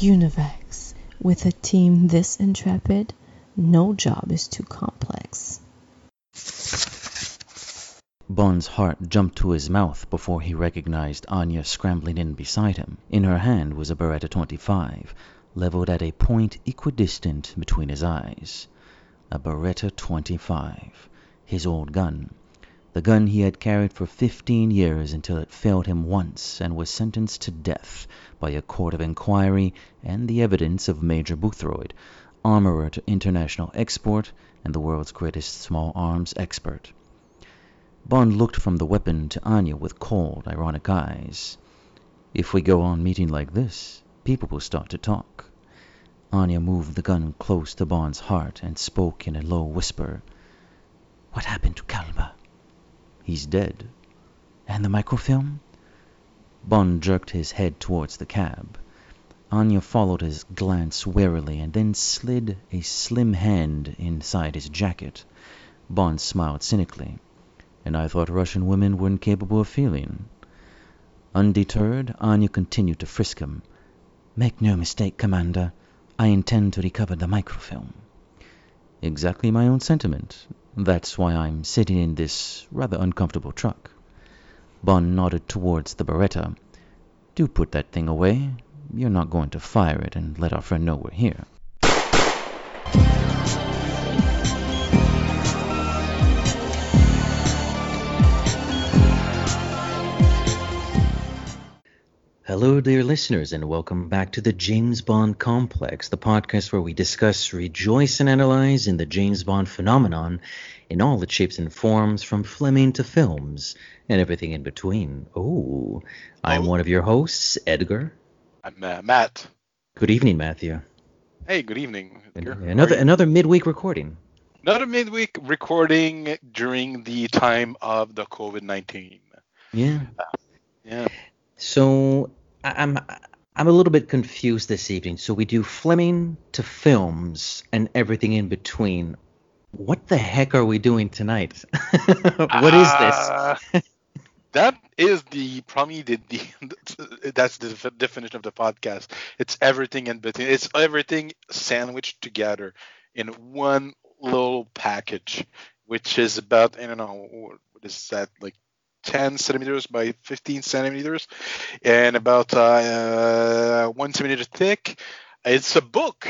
Univax. With a team this intrepid, no job is too complex. Bond's heart jumped to his mouth before he recognized Anya scrambling in beside him. In her hand was a Beretta 25, leveled at a point equidistant between his eyes. A Beretta 25, his old gun. The gun he had carried for 15 years until it failed him once and was sentenced to death by a court of inquiry and the evidence of Major Boothroyd, armorer to international export and the world's greatest small arms expert. Bond looked from the weapon to Anya with cold, ironic eyes. If we go on meeting like this, people will start to talk. Anya moved the gun close to Bond's heart and spoke in a low whisper. What happened to Kalba? He's dead. And the microfilm? Bond jerked his head towards the cab. Anya followed his glance warily and then slid a slim hand inside his jacket. Bond smiled cynically. And I thought Russian women were incapable of feeling. Undeterred, Anya continued to frisk him. Make no mistake, Commander. I intend to recover the microfilm. Exactly my own sentiment. That's why I'm sitting in this rather uncomfortable truck. Bond nodded towards the Beretta. Do put that thing away. You're not going to fire it and let our friend know we're here. Hello, dear listeners, and welcome back to the James Bond Complex, the podcast where we discuss, rejoice, and analyze in the James Bond phenomenon in all its shapes and forms, from Fleming to films, and everything in between. I'm one of your hosts, Edgar. I'm Matt. Good evening, Matthew. Hey, good evening. Another midweek recording. Another midweek recording during the time of the COVID-19. Yeah. Yeah. So I'm a little bit confused this evening. So we do Fleming to films and everything in between. What the heck are we doing tonight? What is this? That is probably that's the definition of the podcast. It's everything in between. It's everything sandwiched together in one little package, which is about, I don't know, what is that, like 10 centimeters by 15 centimeters and about 1 centimeter thick. It's a book.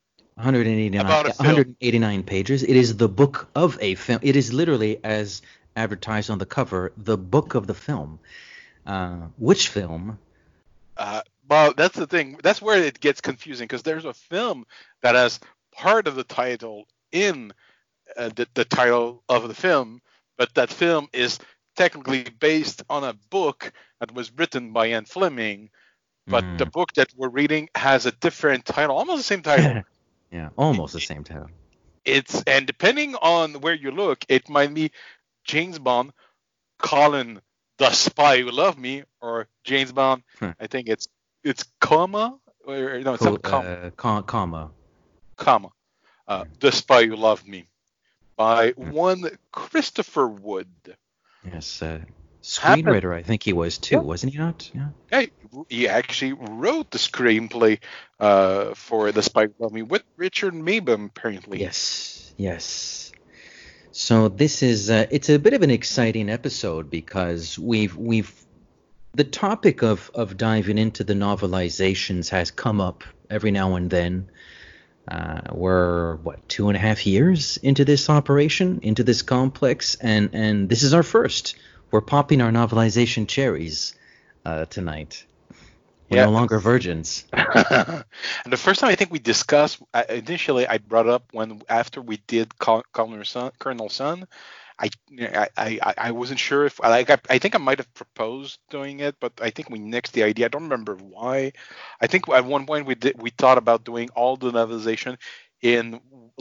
189 pages. It is the book of a film. It is literally, as advertised on the cover, the book of the film. Which film? Well, that's the thing. That's where it gets confusing, because there's a film that has part of the title in the title of the film, but that film is technically based on a book that was written by Ian Fleming, but the book that we're reading has a different title, almost the same title. Yeah, almost the same title. And depending on where you look, it might be James Bond, Colin, the Spy Who Loved Me, or James Bond. I think it's comma, or no, it's not comma. Comma. The Spy Who Loved Me, by one Christopher Wood. Yes, screenwriter, I think he was too, wasn't he not? Yeah. Hey, he actually wrote the screenplay for The Spy Who Loved Me with Richard Maybaum, apparently. Yes. So this is it's a bit of an exciting episode, because we've the topic of diving into the novelizations has come up every now and then. We're 2.5 years into this operation, into this complex, and this is our first. We're popping our novelization cherries tonight. We're no longer virgins. And the first time I think we discussed, initially I brought up after we did Colonel Sun, I wasn't sure if I think I might have proposed doing it, but I think we nixed the idea. I don't remember why. I think at one point we thought about doing all the novelization in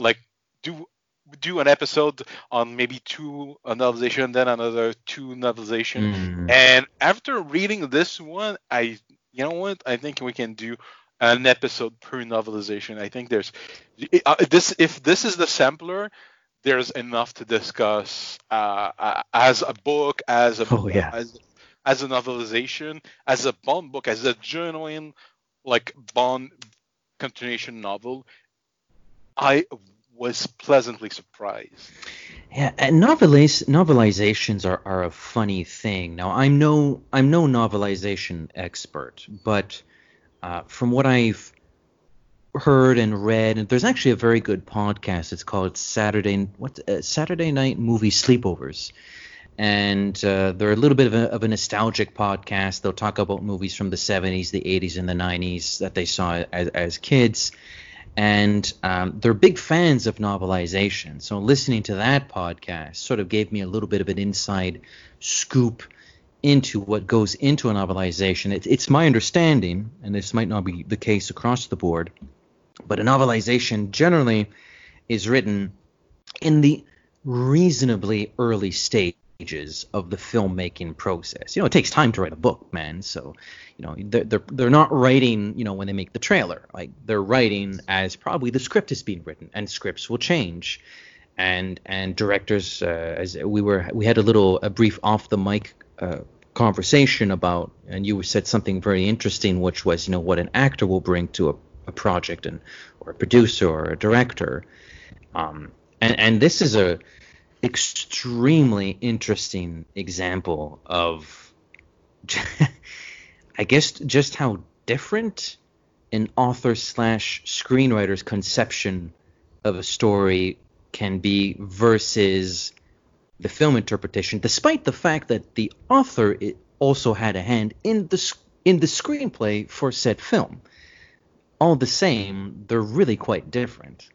do an episode on maybe 2 novelization, then another 2 novelization. And after reading this one, you know what? I think we can do an episode per novelization. I think there's if this is the sampler, there's enough to discuss as a book, as a novelization, as a Bond book, as a genuine Bond continuation novel, I was pleasantly surprised. Yeah, and novelizations are a funny thing. Now, I'm no novelization expert, but from what I've heard and read, and there's actually a very good podcast. It's called Saturday Night Movie Sleepovers, and they're a little bit of a nostalgic podcast. They'll talk about movies from the 70s, the 80s, and the 90s that they saw as kids. And they're big fans of novelization. So listening to that podcast sort of gave me a little bit of an inside scoop into what goes into a novelization. It's my understanding, and this might not be the case across the board, but a novelization generally is written in the reasonably early stages of the filmmaking process. It takes time to write a book, man. So, they're not writing, when they make the trailer. Like, they're writing as probably the script is being written, and scripts will change. And directors, as we had a brief off the mic conversation about, and you said something very interesting, which was, what an actor will bring to a project, or a producer or a director. And this is a extremely interesting example of, I guess, just how different an author / screenwriter's conception of a story can be versus the film interpretation, despite the fact that the author also had a hand in the screenplay for said film. All the same, they're really quite different.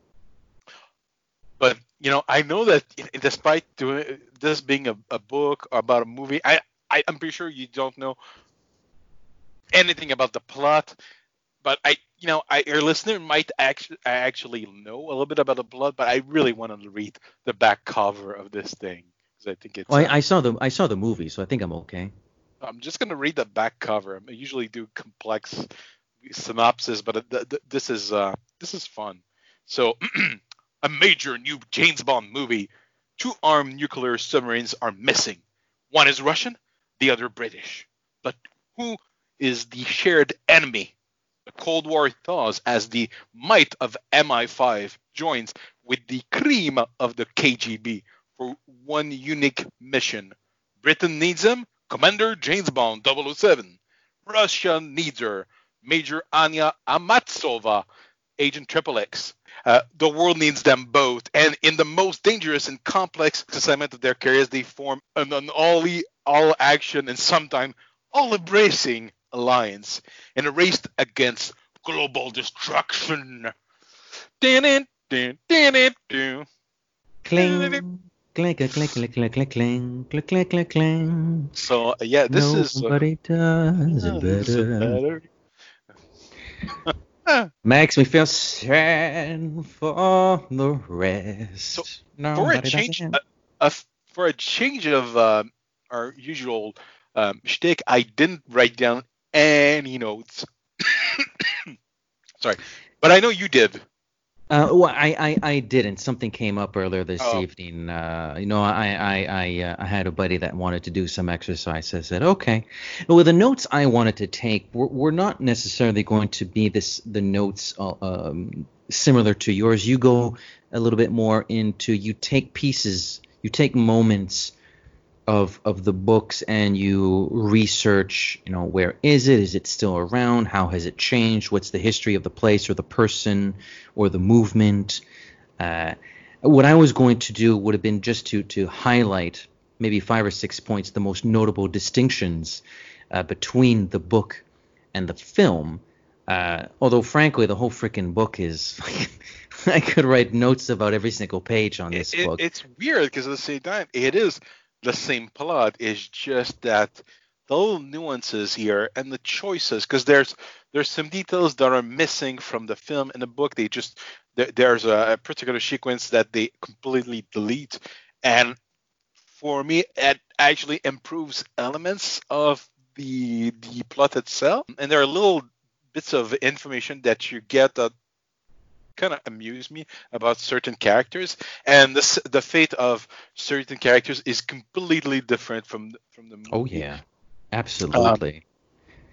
But I know that despite doing this being a book about a movie, I'm pretty sure you don't know anything about the plot. But your listener might actually know a little bit about the plot. But I really wanted to read the back cover of this thing because I think it's. Well, I saw the movie, so I think I'm okay. I'm just gonna read the back cover. I usually do complex synopsis, but this is fun. So. A major new James Bond movie. 2 armed nuclear submarines are missing. One is Russian, the other British. But who is the shared enemy? The Cold War thaws as the might of MI5 joins with the cream of the KGB for one unique mission. Britain needs him, Commander James Bond 007. Russia needs her, Major Anya Amatsova, Agent XXX. The world needs them both, and in the most dangerous and complex assignment of their careers, they form an all-action and sometimes all-embracing alliance in a race against global destruction. Cling, clink, clink, clink, clink, clink, clink, clink, clink, clink. So yeah, this Nobody does it better. Makes me feel sad for the rest. So for a change of our usual shtick, I didn't write down any notes. Sorry, but I know you did. Well, I didn't. Something came up earlier this evening. I had a buddy that wanted to do some exercise. I said, okay. Well, the notes I wanted to take were not necessarily going to be the notes similar to yours. You go a little bit more into, you take pieces, you take moments of the books and you research, where is it? Is it still around? How has it changed? What's the history of the place or the person or the movement? What I was going to do would have been just to highlight maybe 5 or 6 points, the most notable distinctions between the book and the film. Although, frankly, the whole freaking book is I could write notes about every single page on this book. It's weird because at the same time, it is the same plot. Is just that the little nuances here and the choices, because there's some details that are missing from the film. In the book, there's a particular sequence that they completely delete, and for me, it actually improves elements of the plot itself. And there are little bits of information that you get that kind of amuse me about certain characters, and the fate of certain characters is completely different from the movie. Oh yeah, absolutely.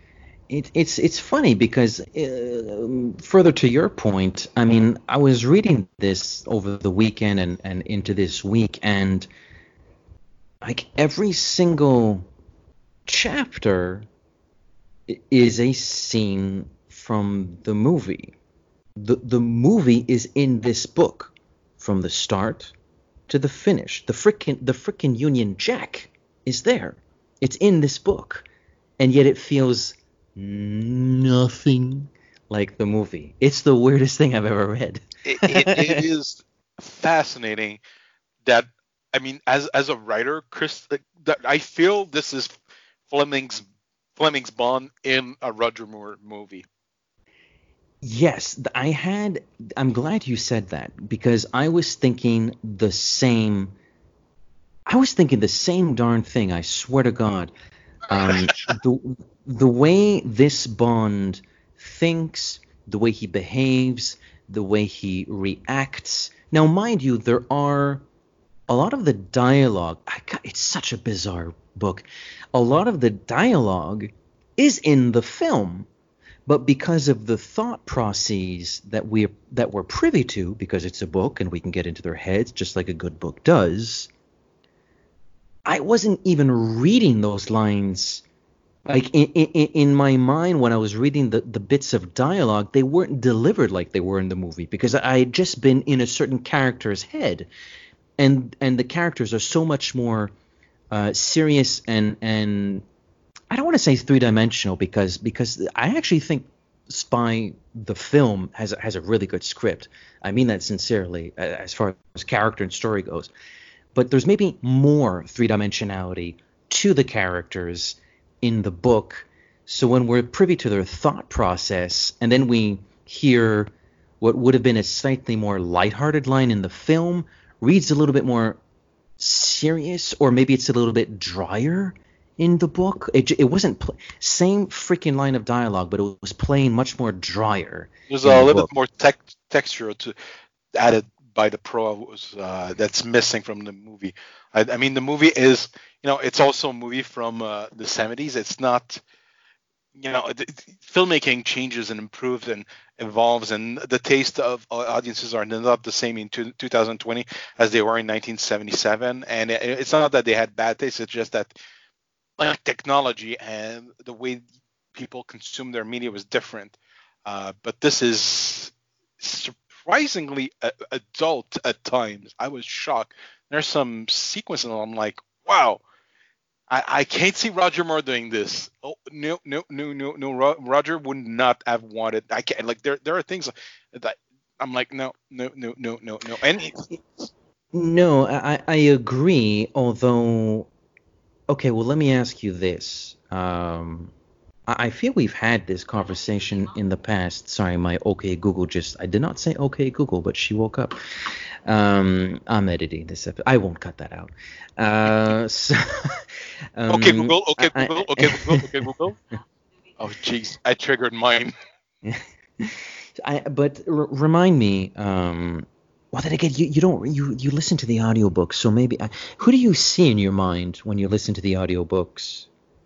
It's funny because further to your point, I mean, I was reading this over the weekend and into this week, and like every single chapter is a scene from the movie. The movie is in this book from the start to the finish. The frickin' Union Jack is there. It's in this book, and yet it feels nothing like the movie. It's the weirdest thing I've ever read. It is fascinating that, I mean, as a writer, Chris, that I feel this is Fleming's Bond in a Roger Moore movie. Yes, I'm glad you said that, because I was thinking the same darn thing, I swear to God. The way this Bond thinks, the way he behaves, the way he reacts. Now, mind you, there are a lot of the dialogue. It's such a bizarre book. A lot of the dialogue is in the film, but because of the thought processes that we're privy to, because it's a book and we can get into their heads just like a good book does, I wasn't even reading those lines. Like in my mind, when I was reading the bits of dialogue, they weren't delivered like they were in the movie, because I had just been in a certain character's head, and the characters are so much more serious and I don't want to say three-dimensional, because I actually think Spy the film has a really good script. I mean that sincerely, as far as character and story goes. But there's maybe more three-dimensionality to the characters in the book. So when we're privy to their thought process, and then we hear what would have been a slightly more lighthearted line in the film, reads a little bit more serious, or maybe it's a little bit drier in the book. It wasn't same freaking line of dialogue, but it was playing much more drier. There's a little bit more texture to added by the prose that's missing from the movie. I mean, the movie is, it's also a movie from the 70s. It's not, filmmaking changes and improves and evolves, and the taste of audiences are not the same in 2020 as they were in 1977. And it's not that they had bad taste. It's just that, like, technology and the way people consume their media was different. But this is surprisingly adult at times. I was shocked. There's some sequences and I'm like, wow, I can't see Roger Moore doing this. Oh, no. Roger would not have wanted. I can't. Like, there are things that I'm like, no. And no, I agree. Although, okay, well, let me ask you this. I feel we've had this conversation in the past. Sorry, my OK Google I did not say OK Google, but she woke up. I'm editing this episode. I won't cut that out. Okay, Google. Okay, Google. Oh, jeez, I triggered mine. But remind me. Well, then again, you listen to the audiobooks, so maybe who do you see in your mind when you listen to the audiobooks?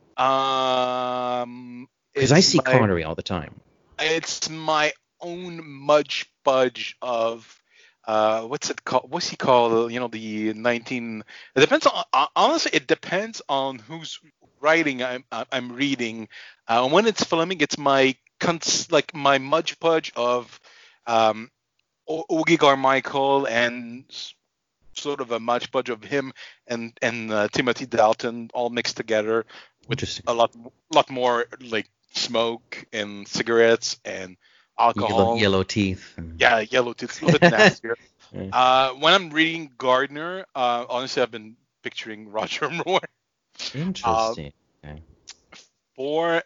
Because I see Connery all the time. It's my own mudge budge of what's it called? What's he called? The 19. It depends on, honestly. It depends on who's writing. I'm reading. When it's Fleming, it's my my mudge budge of Ogie Carmichael, and sort of a mudge budge of him and Timothy Dalton all mixed together with a lot more like smoke and cigarettes and alcohol. Yellow teeth. Yeah, yellow teeth. A little bit nastier. When I'm reading Gardner, honestly, I've been picturing Roger Moore. Interesting. Okay. For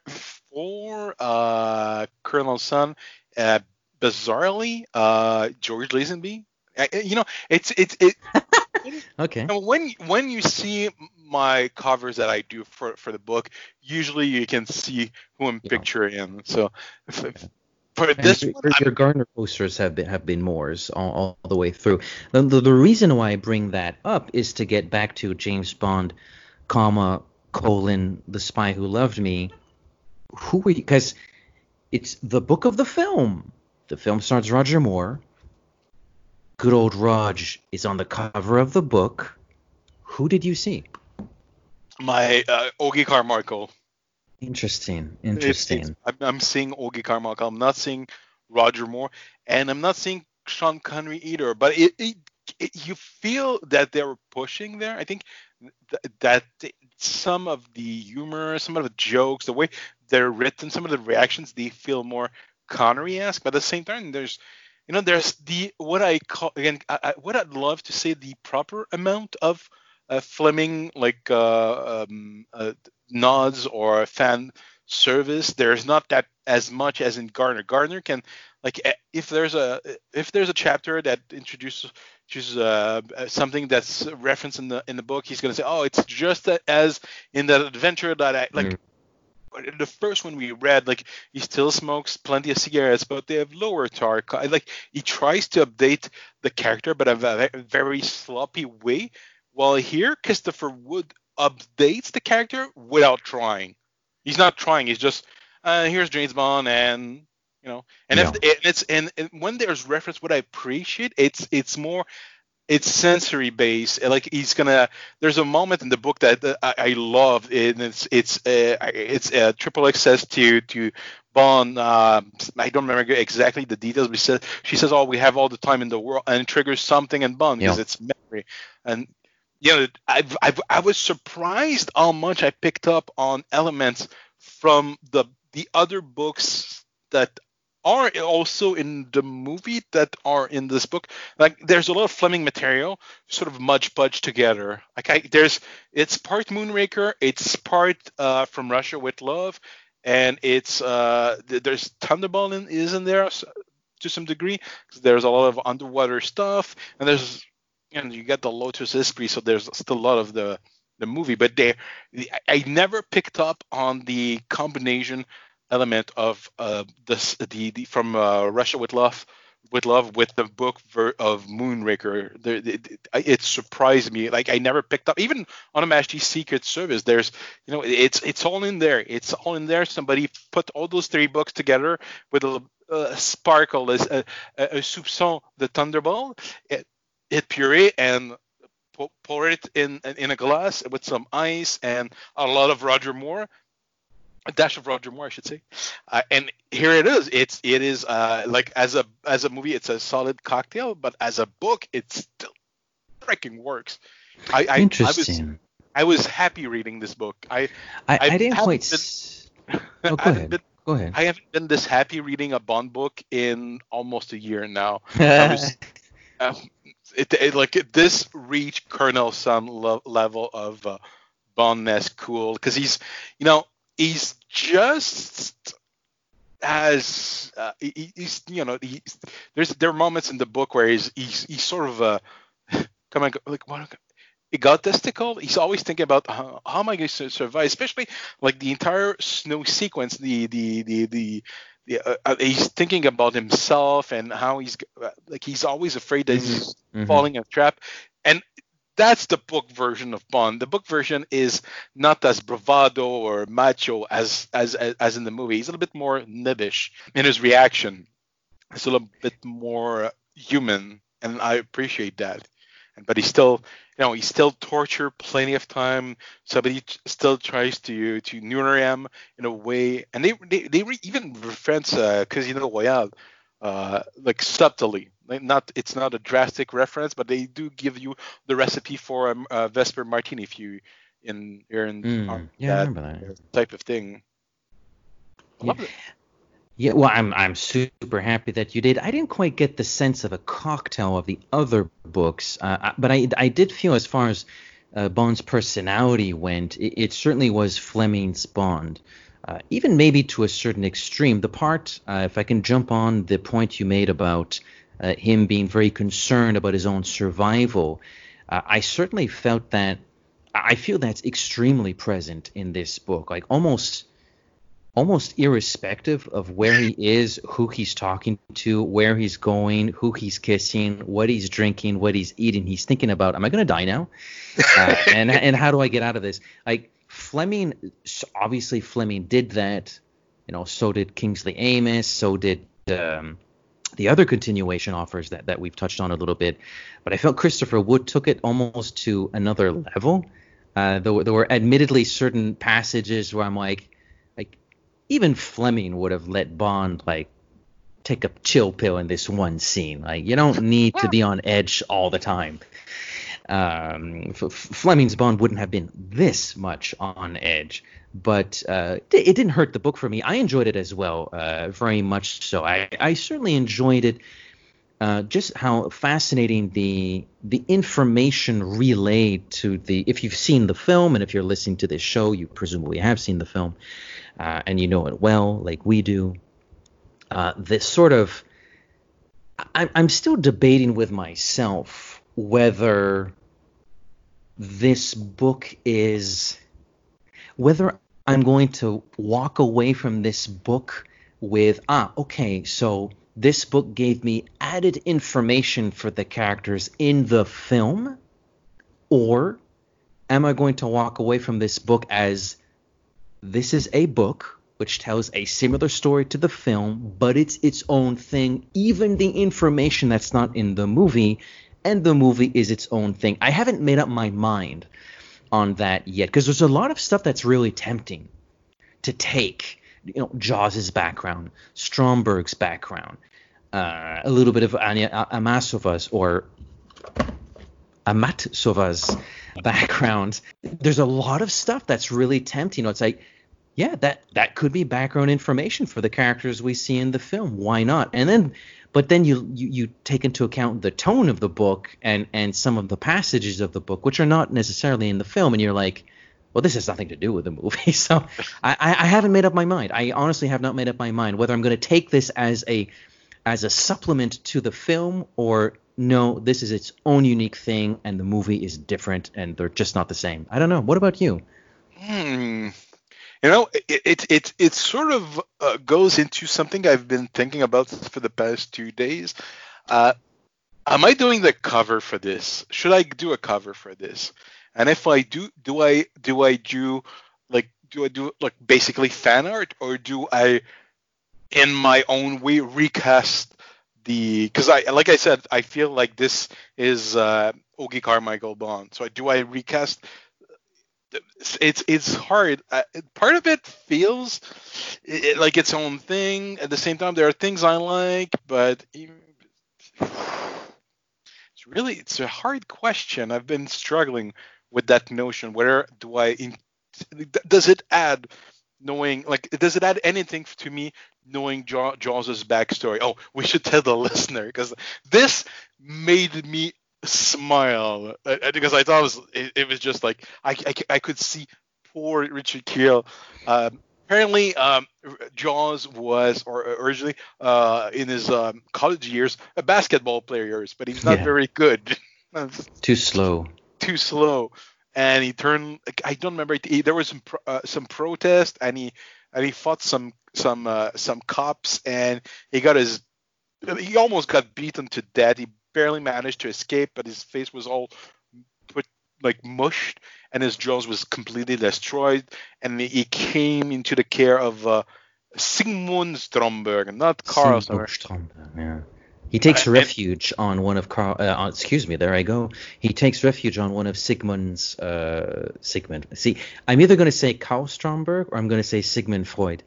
Colonel Sun, bizarrely, George Lazenby. It's okay. When you see my covers that I do for the book, usually you can see who I'm picturing. So for this one, your Gardner posters have been Moore's all the way through. The reason why I bring that up is to get back to James Bond, The Spy Who Loved Me. who were you? Because it's the book of the film. The film stars Roger Moore. Good old Raj is on the cover of the book. Who did you see? My Augie Carmichael. Interesting. I'm seeing Augie Carmichael. I'm not seeing Roger Moore, and I'm not seeing Sean Connery either. But you feel that they were pushing there. I think that some of the humor, some of the jokes, the way they're written, some of the reactions, they feel more Connery-esque. But at the same time, there's the what I call again, what I'd love to say the proper amount of Fleming nods or fan service. There's not that as much as in Gardner. Gardner can if there's a chapter that introduces something that's referenced in the book, he's gonna say, oh, it's just as in that adventure that I like. The first one we read, he still smokes plenty of cigarettes, but they have lower tar. He tries to update the character, but in a very sloppy way. While here, Christopher Wood updates the character without trying. He's not trying. He's just here's James Bond, and and when there's reference, what I appreciate, it's more. It's sensory based. There's a moment in the book that I love, and it's Triple X says to Bond. I don't remember exactly the details, but she says, "Oh, we have all the time in the world," and it triggers something in Bond because it's memory. And I was surprised how much I picked up on elements from the other books that are also in the movie that are in this book. There's a lot of Fleming material sort of podged together. It's part Moonraker, it's part From Russia with Love, and it's there's Thunderball is in there to some degree, because there's a lot of underwater stuff, and you get the Lotus Esprit, so there's still a lot of the movie, but I never picked up on the combination element of the From Russia with Love with the book of Moonraker. It surprised me. I never picked up, even on a Majesty's Secret Service. There's it's all in there. It's all in there. Somebody put all those three books together with a sparkle, a soupçon de Thunderball. It puree and pour it in a glass with some ice and a lot of Roger Moore. A dash of Roger Moore, I should say, and here it is. It is as a movie, it's a solid cocktail, but as a book, it still freaking works. Interesting. I was happy reading this book. I didn't quite. Go ahead. I haven't been this happy reading a Bond book in almost a year now. This reached Colonel Sun level of Bond-esque cool, because he's just as there are moments in the book where he's sort of what egotistical. He's always thinking about how am I going to survive, especially the entire snow sequence. He's thinking about himself and how he's always afraid that he's falling in a trap. And that's the book version of Bond. The book version is not as bravado or macho as in the movie. He's a little bit more nibbish in his reaction. It's a little bit more human, and I appreciate that. But he's still tortured plenty of time. Somebody still tries to neuter him in a way, and they even reference Casino Royale, subtly. It's not a drastic reference, but they do give you the recipe for a Vesper Martini if you I remember that type of thing. I love it. Yeah, well, I'm super happy that you did. I didn't quite get the sense of a cocktail of the other books, but I did feel, as far as Bond's personality went, it certainly was Fleming's Bond. Even maybe to a certain extreme. The part, if I can jump on the point you made about him being very concerned about his own survival, I certainly felt that. I feel that's extremely present in this book, almost irrespective of where he is, who he's talking to, where he's going, who he's kissing, what he's drinking, what he's eating. He's thinking about, am I going to die now? And how do I get out of this? Fleming did that So did Kingsley Amis. So did the other continuation offers that we've touched on a little bit. But I felt Christopher Wood took it almost to another level. There were admittedly certain passages where I'm like even Fleming would have let Bond take a chill pill in this one scene. You don't need to be on edge all the time. Fleming's Bond wouldn't have been this much on edge, but it didn't hurt the book for me. I enjoyed it as well, very much so. I certainly enjoyed it. Just how fascinating the information relayed to if you've seen the film, and if you're listening to this show, you presumably have seen the film, and you know it well, like we do. This sort of, I'm still debating with myself whether this book whether I'm going to walk away from this book with, okay, so this book gave me added information for the characters in the film, or am I going to walk away from this book as this is a book which tells a similar story to the film, but it's its own thing, even the information that's not in the movie, and the movie is its own thing. I haven't made up my mind on that yet, because there's a lot of stuff that's really tempting to take. Jaws's background, Stromberg's background, a little bit of Anya Amatsova's background. There's a lot of stuff that's really tempting. It's like, yeah, that could be background information for the characters we see in the film. Why not? But then you take into account the tone of the book and some of the passages of the book, which are not necessarily in the film, and you're like, well, this has nothing to do with the movie. So I haven't made up my mind. I honestly have not made up my mind whether I'm going to take this as a supplement to the film, or no, this is its own unique thing and the movie is different and they're just not the same. I don't know. What about you? It sort of goes into something I've been thinking about for the past 2 days. Am I doing the cover for this? Should I do a cover for this? And if I do I do basically fan art, or do I, in my own way, recast because like I said, I feel like this is Ogie Carmichael Bond. So do I recast? It's hard. Part of it feels like its own thing. At the same time, there are things I like, but it's a hard question. I've been struggling with that notion. Where does it add anything to me knowing Jaws's backstory? Oh, we should tell the listener, because this made me smile, because I thought it was just like I could see poor Richard Kiel. Apparently, Jaws was originally in his college years a basketball player, but he's not very good. Too slow, and he turned. I don't remember. There was some protest, and he fought some cops, and he almost got beaten to death. He barely managed to escape, but his face was all mushed, and his jaws was completely destroyed, and he came into the care of Sigmund Stromberg, not Carl Stromberg. Yeah. He takes refuge on one of He takes refuge on one of Sigmund's Sigmund. See, I'm either going to say Karl Stromberg or I'm going to say Sigmund Freud.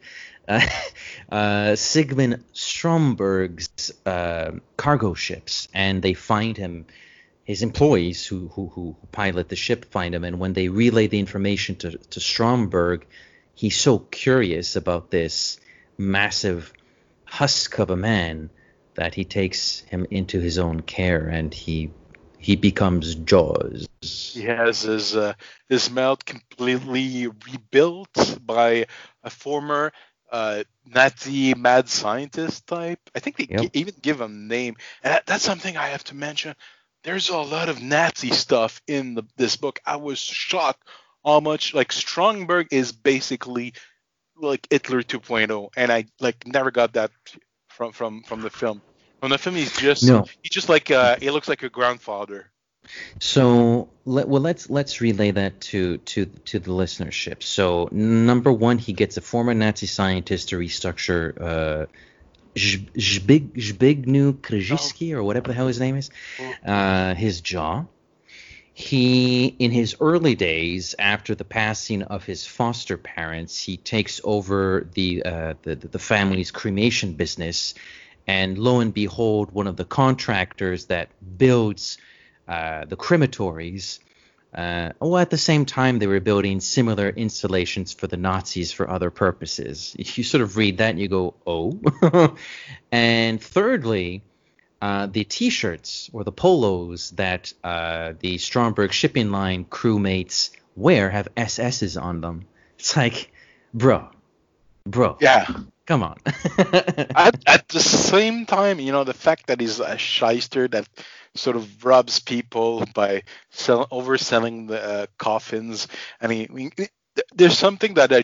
Sigmund Stromberg's cargo ships, and they find him. His employees who pilot the ship find him, and when they relay the information to Stromberg, he's so curious about this massive husk of a man that he takes him into his own care, and he becomes Jaws. He has his mouth completely rebuilt by a former Nazi mad scientist type. I think they even give him a name, and that's something I have to mention. There's a lot of Nazi stuff in this book. I was shocked how much Stromberg is basically like Hitler 2.0, and I never got that from the film. From the film, he looks like a grandfather. So let's relay that to the listenership. So number one, he gets a former Nazi scientist to restructure Zbigniew Oh, Krzyzewski, or whatever the hell his name is, oh, his jaw. He, in his early days, after the passing of his foster parents, he takes over the family's cremation business, and lo and behold, one of the contractors that builds the crematories. At the same time, they were building similar installations for the Nazis for other purposes. You sort of read that and you go, oh. And thirdly, the T-shirts or the polos that the Stromberg shipping line crewmates wear have SS's on them. It's like, bro, yeah. come on. At the same time, the fact that he's a shyster that sort of robs people by overselling the coffins. I mean, there's something that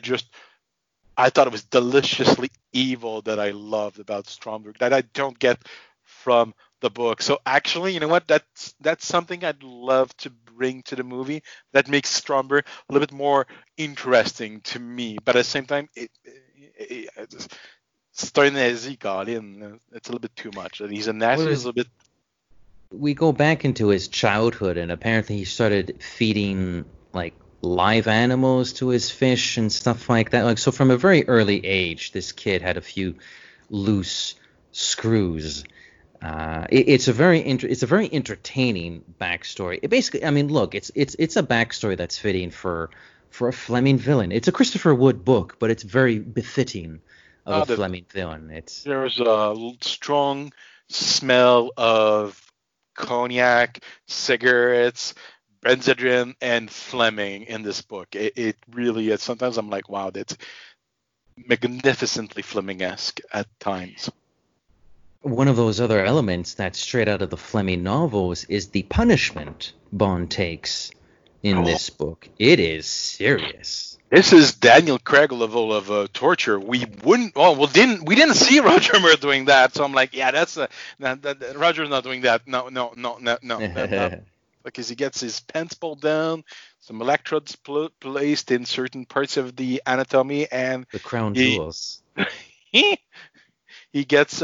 I thought it was deliciously evil that I loved about Stromberg that I don't get from the book. So actually, you know what? That's something I'd love to bring to the movie that makes Stromberg a little bit more interesting to me. But at the same time, it's starting Nazi, Colin, it's a little bit too much. That he's a Nazi is a Whereas little bit. we go back into his childhood, and apparently he started feeding like live animals to his fish and stuff like that. Like, so from a very early age, this kid had a few loose screws. It's a very entertaining backstory. It basically, I mean, look, it's a backstory that's fitting for a Fleming villain. It's a Christopher Wood book, but it's very befitting of a The Fleming villain. It's There's a strong smell of cognac, cigarettes, Benzedrine, and Fleming in this book. It really is. Sometimes I'm like, wow, that's magnificently Fleming-esque at times. one of those other elements that's straight out of the Fleming novels is the punishment Bond takes in Oh, this book. It is serious. this is Daniel Craig level of torture. We wouldn't. Oh, well, we didn't see Roger Moore doing that. So I'm like, yeah, Roger's not doing that. No, no, no, no, no, no, no. The Because he gets his pants pulled down, some electrodes placed in certain parts of the anatomy, and crown he jewels. he, he gets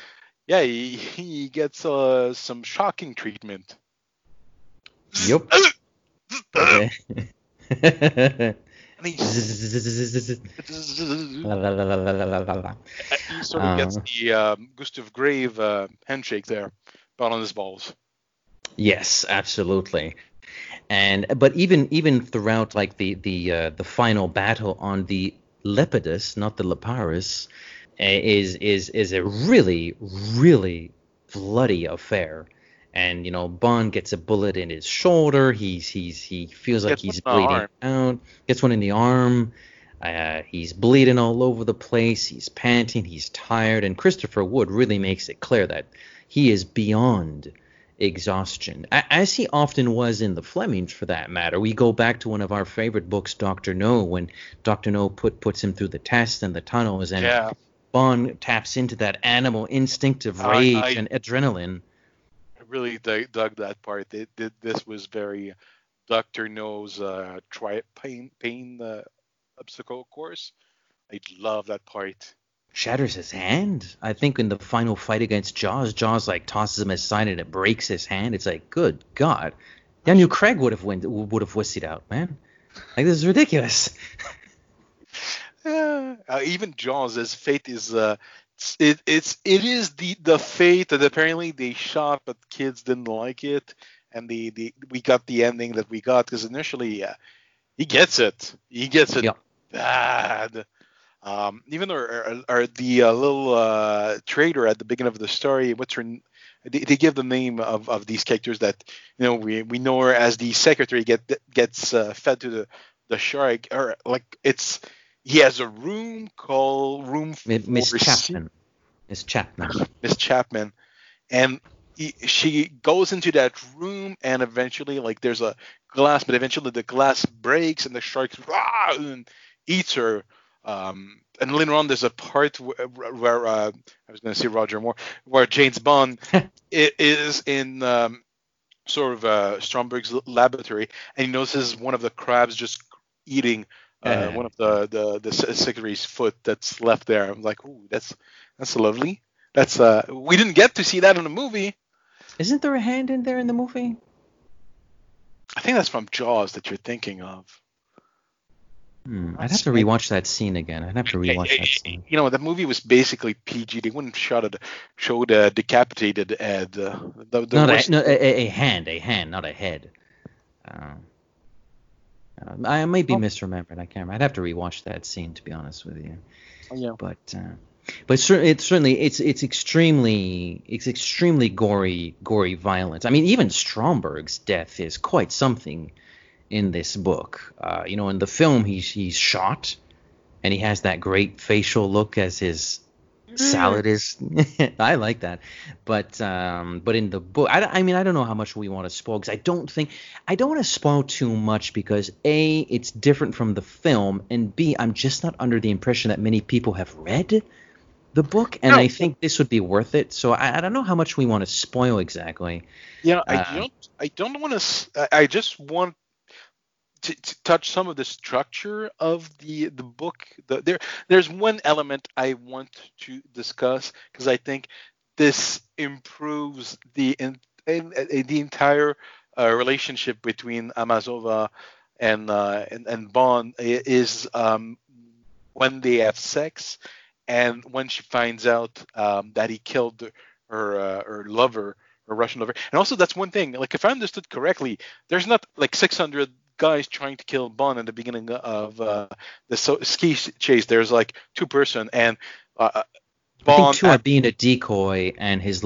he gets some shocking treatment. Yep. And he he sort of gets the Gustav Grave handshake there, but on his balls. Yes, absolutely. But even throughout like the final battle on the Lepidus, not the Leparis, is a really bloody affair. And Bond gets a bullet in his shoulder. He feels like Gets he's one in the bleeding arm. out. Gets one in the arm. He's bleeding all over the place. He's panting. He's tired. And Christopher Wood really makes it clear that he is beyond exhaustion, as he often was in the Flemings, for that matter. We go back to one of our favorite books, Dr. No, when Dr. No puts him through the test and the tunnels, and Yeah, Bond taps into that animal instinct of I, rage I and adrenaline. really dug that part. This was very Doctor No's pain obstacle course. I love that part. Shatters his hand. I think in the final fight against Jaws like tosses him aside and it breaks his hand. It's like, good God, Daniel Craig would have wussied out, man. Like, this is ridiculous. Even Jaws, his fate is it is the fate that apparently they shot, but kids didn't like it, and we got the ending that we got because initially he gets it Yeah. bad. Even the little trader at the beginning of the story, what's her? They give the name of these characters that we know her as the secretary gets fed to the shark, or like it's he has a room called room Miss 4C. Chapman. Miss Chapman. Miss Chapman, and she goes into that room, and eventually, like, there's a glass, but eventually the glass breaks, and the shark and eats her. And later on, there's a part where I was going to say Roger Moore, where James Bond is in sort of Stromberg's laboratory, and he notices one of the crabs just eating one of the secretary's foot that's left there. I'm like, ooh, that's lovely. That's we didn't get to see that in the movie. Isn't there a hand in there in the movie? I think that's from Jaws that you're thinking of. I'd have to rewatch that scene again. I'd have to rewatch that scene. You know, the movie was basically PG. They wouldn't show the decapitated head. A hand, not a head. I may be misremembering. I can't remember. I'd have to rewatch that scene, to be honest with you. Yeah. But it's extremely gory violence. I mean, even Stromberg's death is quite something in this book. In the film he's shot, and he has that great facial look as his salad is. I like that, but in the book, I don't know how much we want to spoil, because I don't want to spoil too much, because A, it's different from the film, and B, I'm just not under the impression that many people have read the book, and I think this would be worth it. So I don't know how much we want to spoil exactly. Yeah, I don't want to. I just want to touch some of the structure of the book. There's one element I want to discuss, because I think this improves the entire relationship between Amazova and Bond is when they have sex, and when she finds out that he killed her lover, her Russian lover. And also, that's one thing. Like, if I understood correctly, there's not like 600 guys trying to kill Bond in the beginning of the ski chase. There's like 2 person, and Bond. I think 2 are being a decoy, and her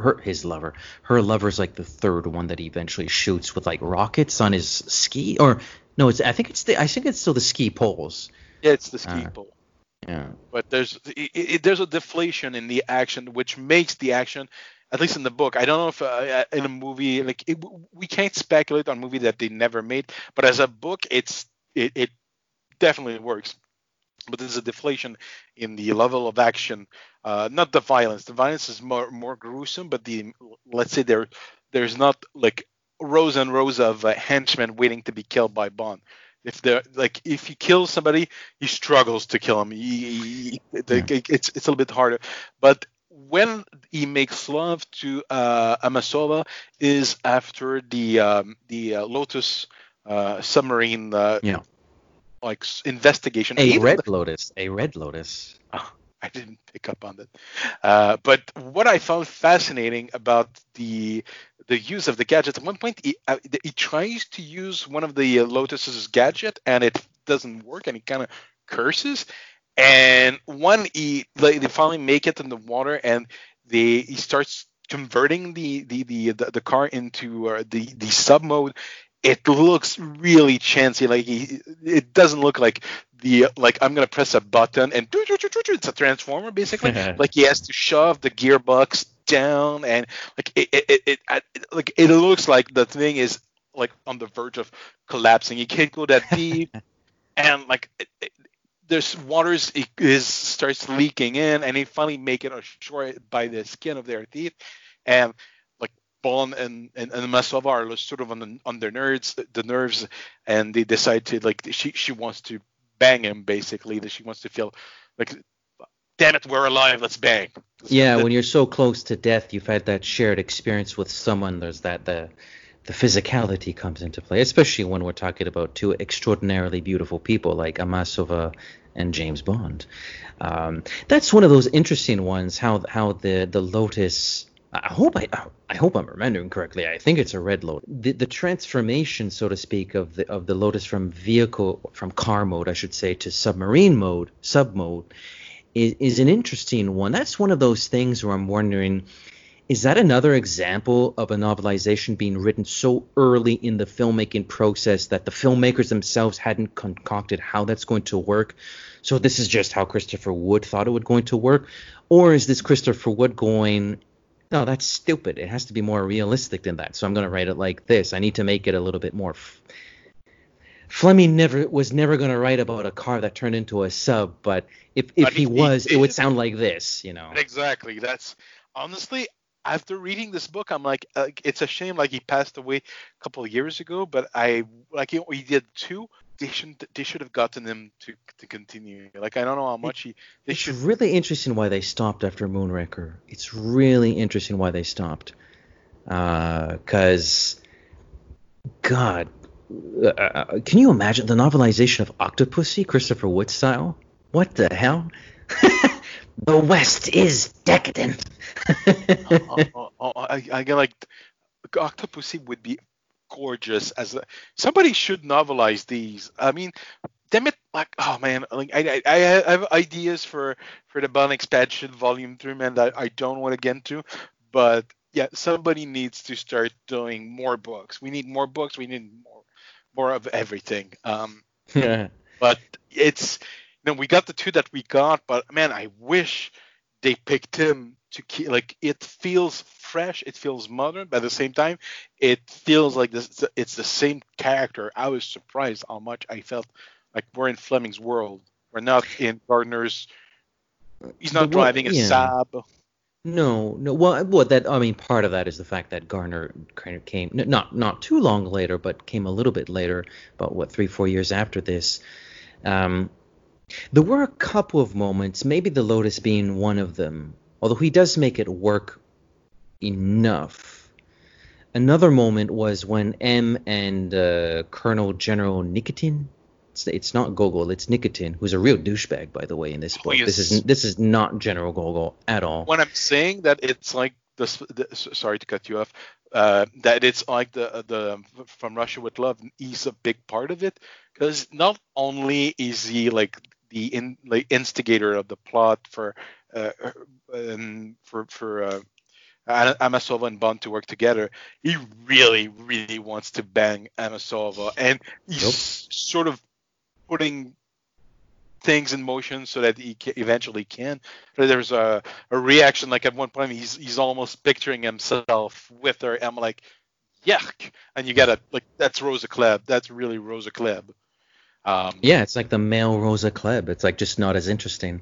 lover's like the 3rd one that he eventually shoots with like rockets on his ski. Or no, I think it's still the ski poles. Yeah, it's the ski pole. Yeah. But there's a deflation in the action, which makes the action, at least in the book. I don't know if in a movie, like we can't speculate on a movie that they never made, but as a book, it definitely works. But there's a deflation in the level of action, not the violence. The violence is more gruesome, but let's say there's not like rows and rows of henchmen waiting to be killed by Bond. If he kills somebody, he struggles to kill him. It's a little bit harder. But when he makes love to Amazova is after the Lotus submarine investigation. A red lotus. Oh, I didn't pick up on that. But what I found fascinating about the use of the gadgets, at one point he tries to use one of the Lotus's gadget, and it doesn't work, and he kind of curses. And when they finally make it in the water, and he starts converting the car into the sub mode. It looks really chancy. Like it doesn't look like I'm gonna press a button and it's a transformer basically. Like he has to shove the gearbox down, and it looks like the thing is like on the verge of collapsing. You can't go that deep, and there's waters starts leaking in, and they finally make it ashore by the skin of their teeth, and Bond and Amazova are sort of on their nerves, and they decide to she wants to bang him basically. That she wants to feel like, damn it, we're alive, let's bang. Yeah, when you're so close to death, you've had that shared experience with someone. There's that the physicality comes into play, especially when we're talking about 2 extraordinarily beautiful people like Amazova and James Bond. That's one of those interesting ones. How the Lotus. I hope I'm remembering correctly. I think it's a red Lotus. The transformation, so to speak, of the Lotus from car mode, I should say, to submarine mode, sub mode, is an interesting one. That's one of those things where I'm wondering, is that another example of a novelization being written so early in the filmmaking process that the filmmakers themselves hadn't concocted how that's going to work? So this is just how Christopher Wood thought it was going to work? Or is this Christopher Wood going, no, that's stupid. It has to be more realistic than that. So I'm going to write it like this. I need to make it a little bit more. Fleming was never going to write about a car that turned into a sub, but if he was, it would sound like this, Exactly. That's honestly, after reading this book, I'm like, it's a shame like he passed away a couple of years ago, but he did two. They should have gotten him to continue. Like, I don't know how much they It's should. really interesting why they stopped after Moonraker. It's really interesting why they stopped. Because, God, can you imagine the novelization of Octopussy, Christopher Wood style? What the hell? The West is decadent. I get like Octopussy would be gorgeous somebody should novelize these. I mean, damn it, like, oh man, like I have ideas for the Bond expansion volume 3, man, that I don't want to get into, but yeah, somebody needs to start doing more books. We need more books. We need more of everything. Yeah. But it's, we got the two that we got, but man, I wish they picked him to keep, like, it feels fresh, it feels modern, but at the same time, it feels like it's the same character. I was surprised how much I felt like we're in Fleming's world. We're not in Gardner's. He's not driving a Saab. No. Well, that, I mean, part of that is the fact that Garner kind of came not too long later, but came a little bit later, about 3-4 years after this. There were a couple of moments, maybe the Lotus being one of them, although he does make it work enough. Another moment was when M and Colonel General Nikitin, it's not Gogol, it's Nikitin, who's a real douchebag, by the way, in this book. Yes. This is not General Gogol at all. When I'm saying that it's like sorry to cut you off, that it's like the From Russia with Love, he's a big part of it, because not only is he like the instigator of the plot for Amasova and Bond to work together, he really, really wants to bang Amasova, and he's sort of putting things in motion so that he eventually can. But there's a reaction, like at one point he's almost picturing himself with her. I'm like, yuck! And you gotta, like, that's Rosa Klebb. That's really Rosa Klebb. Yeah, it's like the male Rosa Klebb. It's like just not as interesting.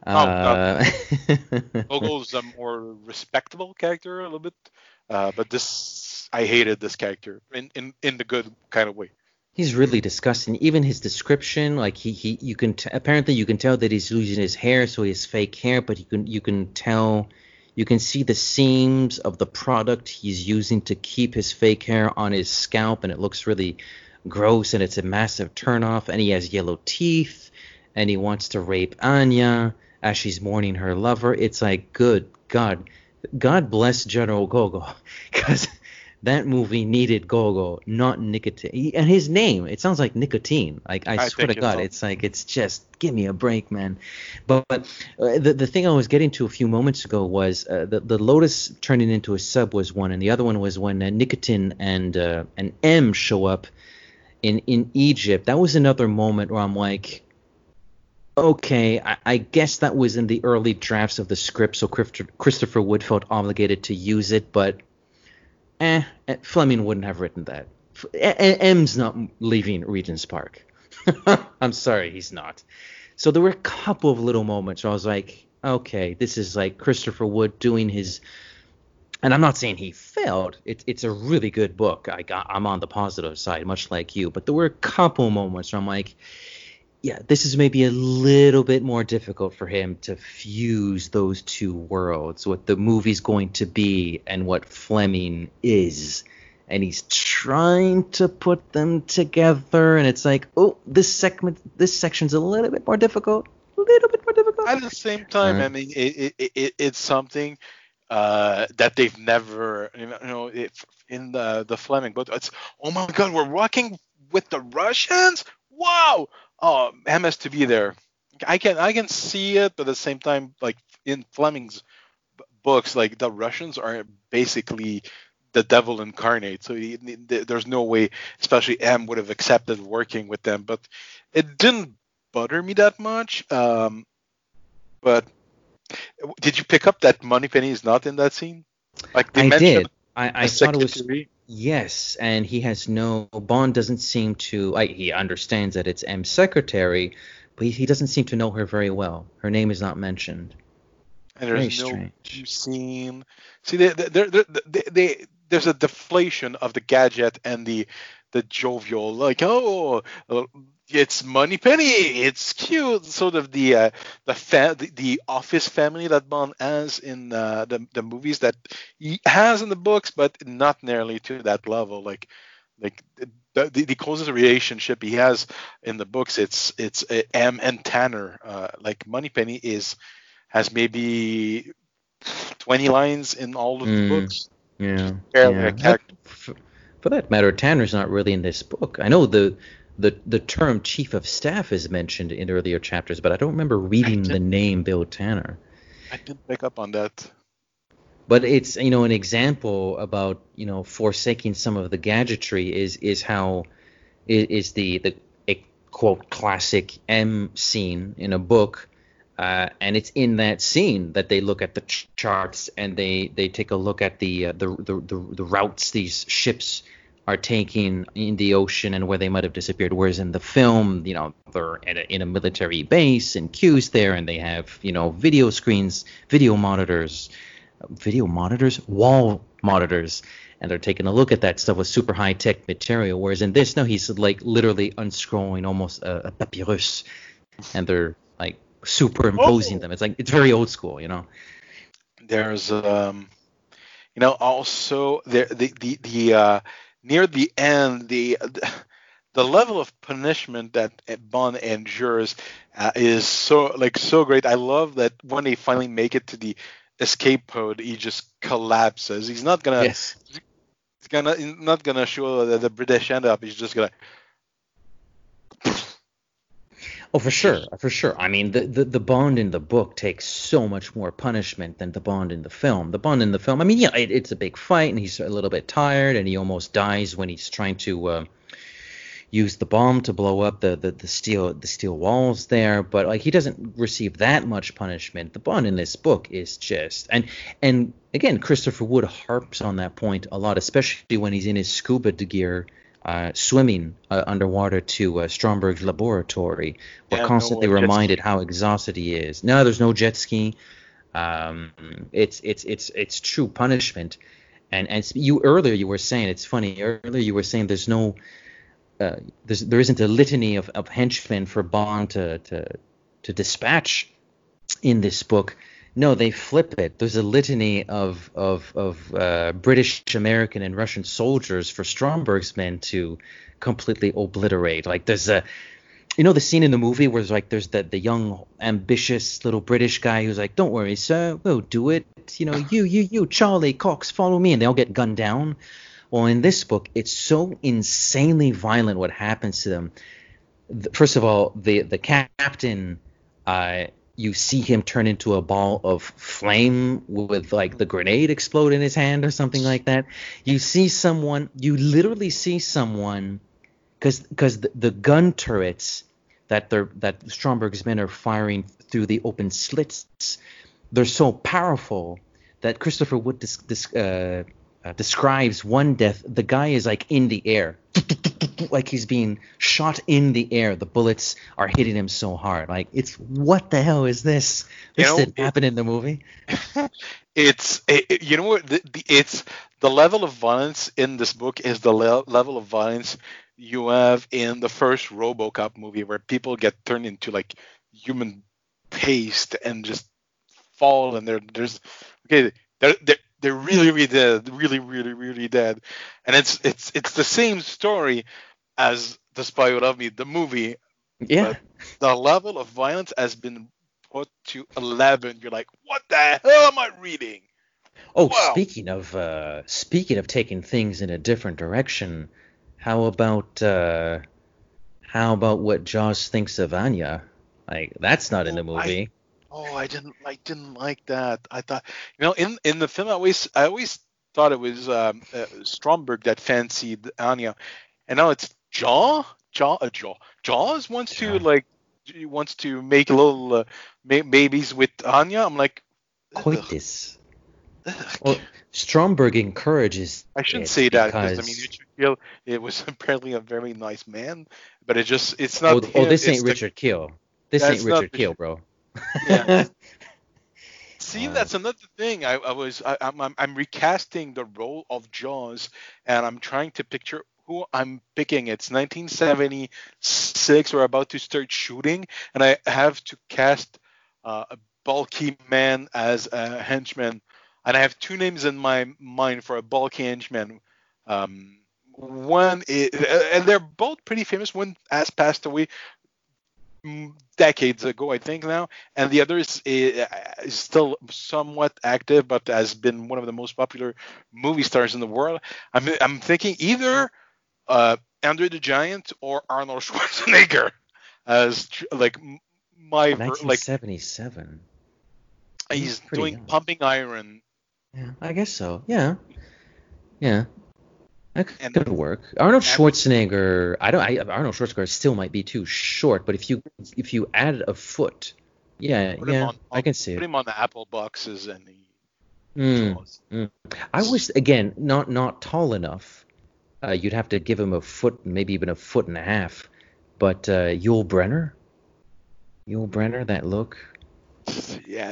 Gogol's a more respectable character a little bit, but this, I hated this character in the good kind of way. He's really disgusting. Even his description, like you can apparently you can tell that he's losing his hair, so he has fake hair, but you can see the seams of the product he's using to keep his fake hair on his scalp, and it looks really gross, and it's a massive turnoff. And he has yellow teeth, and he wants to rape Anya as she's mourning her lover. It's like, good God bless General Gogol, because that movie needed Gogol, not Nicotine. And his name, it sounds like nicotine. Like, I swear to God, it's like, it's just, give me a break, man. But the thing I was getting to a few moments ago was the Lotus turning into a sub was one, and the other one was when Nicotine and M show up in Egypt. That was another moment where I'm like, okay, I guess that was in the early drafts of the script, so Christopher Wood felt obligated to use it, but Fleming wouldn't have written that. M's not leaving Regent's Park. I'm sorry, he's not. So there were a couple of little moments where I was like, okay, this is like Christopher Wood doing his... And I'm not saying he failed. It's a really good book. I'm on the positive side, much like you. But there were a couple moments where I'm like, yeah, this is maybe a little bit more difficult for him to fuse those two worlds, what the movie's going to be and what Fleming is. And he's trying to put them together, and it's like, oh, this section's a little bit more difficult. At the same time, I mean, it's something that they've never, in the Fleming book. It's, oh my God, we're working with the Russians. Wow. Oh, M has to be there. I can see it, but at the same time, like in Fleming's books, like the Russians are basically the devil incarnate. So there's no way, especially M would have accepted working with them. But it didn't bother me that much. But did you pick up that Moneypenny is not in that scene? Like they mentioned, I thought it was. Yes, and he has Bond doesn't seem to, he understands that it's M's secretary, but he doesn't seem to know her very well. Her name is not mentioned. and Very there's no strange. scene. See, there's a deflation of the gadget and the jovial, like, oh, it's Moneypenny, it's cute, sort of the office family that Bond has in the movies that he has in the books, but not nearly to that level. Like the closest relationship he has in the books, it's M and Tanner. Like Moneypenny has maybe 20 lines in all of the Mm, books. yeah, Barely a yeah. character. For that matter, Tanner's not really in this book. I know the term chief of staff is mentioned in earlier chapters, but I don't remember I reading the didn't name Bill Tanner. I didn't pick up on that. But it's an example about forsaking some of the gadgetry is how is the a quote classic M scene in a book, and it's in that scene that they look at the charts and they take a look at the routes these ships are taking in the ocean and where they might have disappeared. Whereas in the film, they're in a military base and queues there, and they have video screens, wall monitors, and they're taking a look at that stuff with super high tech material. Whereas in this, no, he's like literally unscrolling almost a papyrus, and they're like superimposing Oh, them. It's very old school, there's also there the near the end the level of punishment that Bond endures is so great. I love that when they finally make it to the escape pod, he just collapses. Yes. He's not gonna show the British end up. He's just gonna. Oh, for sure, for sure. I mean, the Bond in the book takes so much more punishment than the Bond in the film. The Bond in the film, I mean, yeah, it's a big fight, and he's a little bit tired, and he almost dies when he's trying to use the bomb to blow up the steel walls there. But like, he doesn't receive that much punishment. The Bond in this book is just and again, Christopher Wood harps on that point a lot, especially when he's in his scuba gear. Swimming underwater to Stromberg's laboratory. We're Yeah, constantly no jet reminded ski. how exhausted he is. No, there's no jet ski. It's true punishment. And you earlier you were saying, it's funny. Earlier you were saying there's no there isn't a litany of henchmen for Bond to dispatch in this book. No, they flip it. There's a litany of British, American, and Russian soldiers for Stromberg's men to completely obliterate. Like, there's the scene in the movie where there's the young, ambitious little British guy who's like, "Don't worry, sir, we'll do it. You, Charlie Cox, follow me," and they all get gunned down. Well, in this book, it's so insanely violent what happens to them. First of all, the captain. You see him turn into a ball of flame with like the grenade explode in his hand or something like that. You literally see someone, because the gun turrets that Stromberg's men are firing through the open slits, they're so powerful that Christopher Wood describes one death. The guy is like in the air, like he's being shot in the air. The bullets are hitting him so hard. Like, what the hell is this? This didn't happen in the movie. It's it's the level of violence in this book is the level of violence you have in the first RoboCop movie, where people get turned into like human paste and just fall, and they're really, really dead, really, really, really dead. And it's the same story as The Spy Who Loved Me, the movie, Yeah. but the level of violence has been put to 11. You're like, what the hell am I reading? Oh, Wow. speaking of taking things in a different direction, how about what Joss thinks of Anya? Like, that's not in the movie. I didn't like that. I thought, in the film, I always thought it was Stromberg that fancied Anya, and now it's Jaws wants to make little babies with Anya. I'm like, Coitus. ugh. Well, Stromberg encourages I shouldn't it say that because Richard Kiel, it was apparently a very nice man, but it's not him. this ain't It's Richard Kiel. This that's ain't not Richard Kiel, bro. Yeah. See, that's another thing. I'm recasting the role of Jaws, and I'm trying to picture who I'm picking. It's 1976. We're about to start shooting, and I have to cast a bulky man as a henchman, and I have two names in my mind for a bulky henchman. One is, and they're both pretty famous. One has passed away decades ago, I think now, and the other is still somewhat active, but has been one of the most popular movie stars in the world. I'm thinking either Andre the Giant or Arnold Schwarzenegger as like my like 1977. he's doing young. Pumping Iron. Yeah, I guess so. Yeah. That And- could work. Arnold Schwarzenegger. Arnold Schwarzenegger still might be too short, but if you added a foot, Put him on, I can see put it. him on the Apple boxes and I was again not tall enough. You'd have to give him a foot, maybe even a foot and a half. But Yul Brynner, that look. yeah.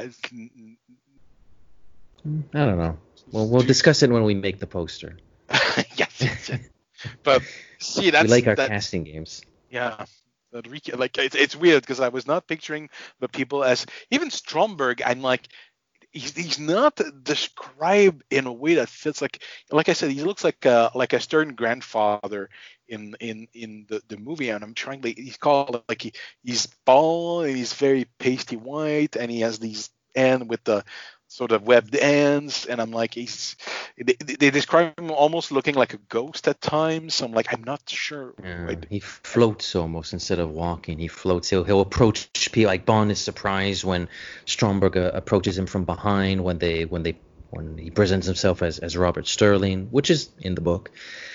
I don't know. Well, we'll discuss it when we make the poster. yes. But see, that's We like our that- casting games. Yeah, like it's weird because I was not picturing the people as even Stromberg. I'm like, he's not described in a way that fits. Like I said, he looks like a stern grandfather in the movie, and I'm trying. He's called he's bald and he's very pasty white, and he has these and with the sort of webbed ends, and I'm like, they describe him almost looking like a ghost at times. So I'm like, I'm not sure. Yeah, he floats almost instead of walking. He floats. He'll approach people. Like Bond is surprised when Stromberg approaches him from behind when he presents himself as Robert Sterling, which is in the book.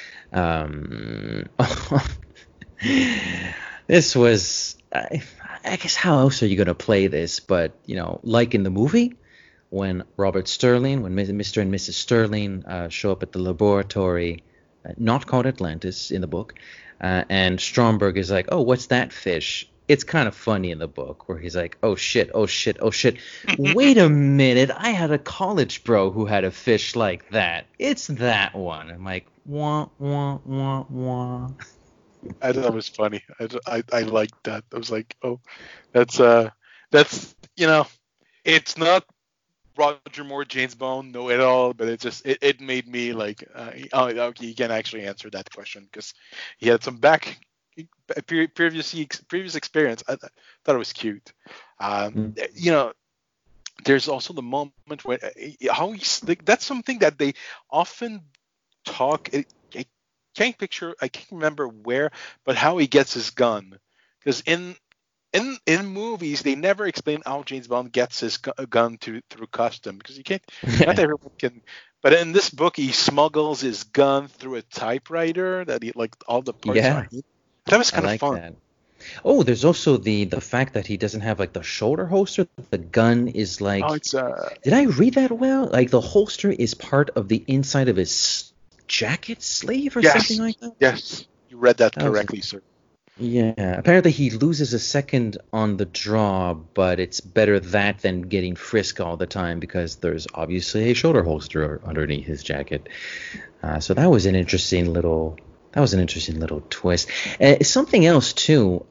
This was, I guess, how else are you going to play this? But like in the movie, when Robert Sterling, when Mr. and Mrs. Sterling show up at the laboratory, not called Atlantis in the book, and Stromberg is like, "Oh, what's that fish?" It's kind of funny in the book where he's like, "Oh shit, oh shit, oh shit." Wait a minute, I had a college bro who had a fish like that. It's that one. I'm like, wah wah wah wah. I thought it was funny. I liked that. I was like, oh, that's it's not Roger Moore, James Bond, no at all, but it made me like, okay, you can actually answer that question because he had some previous experience. I thought it was cute. There's also the moment when how he's like, that's something that they often talk. I can't remember where, but how he gets his gun, because in movies they never explain how James Bond gets his gun through custom, because you can't. Not everyone can. But in this book, he smuggles his gun through a typewriter that he like all the parts. Yeah. That was kind I of like fun. that. Oh, there's also the fact that he doesn't have like the shoulder holster. The gun is like. Oh, it's Did I read that well? Like the holster is part of the inside of his jacket sleeve or something like that? Yes, you read that That was- correctly, sir. Yeah. Apparently he loses a second on the draw, but it's better that than getting frisked all the time because there's obviously a shoulder holster underneath his jacket. So that was an interesting little twist. Something else too.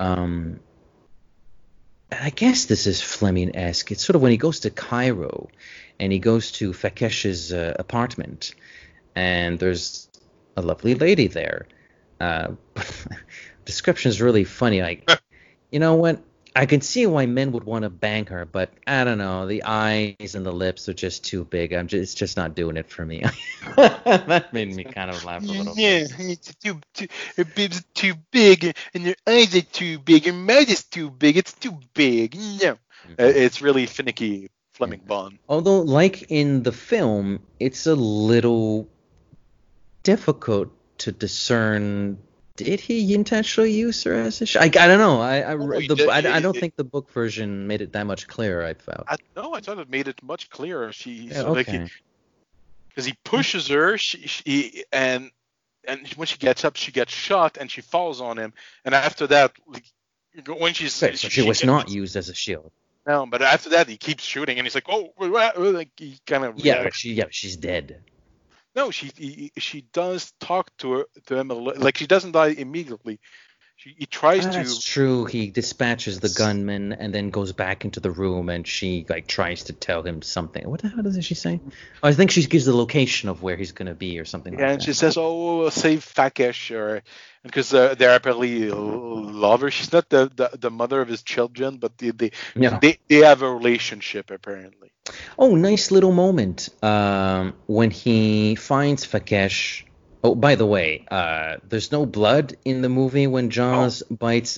I guess this is Fleming-esque. It's sort of when he goes to Cairo, and he goes to Fakesh's apartment, and there's a lovely lady there. Description is really funny. Like, you know what? I can see why men would want to bang her, but I don't know. The eyes and the lips are just too big. It's just not doing it for me. That made me kind of laugh a little bit. It's her boobs are too big, and your eyes are too big, your mouth is too big. It's too big. No, it's really finicky Fleming Bond. Although, like in the film, it's a little difficult to discern. Did he intentionally use her as a I don't know. I don't think the book version made it that much clearer. I felt. I thought it made it much clearer. Okay. Because he pushes her, and when she gets up, she gets shot, and she falls on him. And after that, when she's So she was not used as a shield. No, but after that he keeps shooting, and he's like, oh, like he kind of Yeah, reacts. but she's dead. No, she does talk to him like she doesn't die immediately. He tries That's to. true. He dispatches the gunman and then goes back into the room, and she like tries to tell him something. What the hell does she say? Oh, I think she gives the location of where he's gonna be or something Yeah, like and she that. says, "Oh, save Fakesh," or because they're apparently lovers. She's not the mother of his children, but Yeah. they have a relationship apparently. Oh, nice little moment. When he finds Fakesh. Oh, by the way, there's no blood in the movie when Oh, Jaws bites.